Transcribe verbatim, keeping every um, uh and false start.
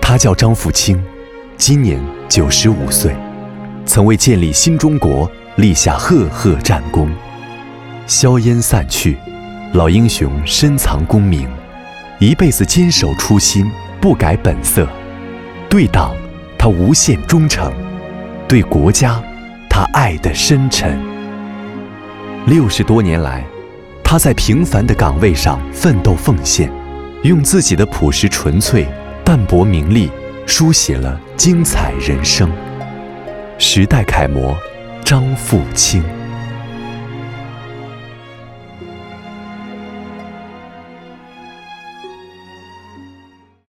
他叫张富清，今年九十五岁，曾为建立新中国立下赫赫战功。硝烟散去，老英雄深藏功名，一辈子坚守初心，不改本色。对党，他无限忠诚；对国家，他爱得深沉。六十多年来，他在平凡的岗位上奋斗奉献，用自己的朴实纯粹、淡泊名利，书写了精彩人生。时代楷模张富清。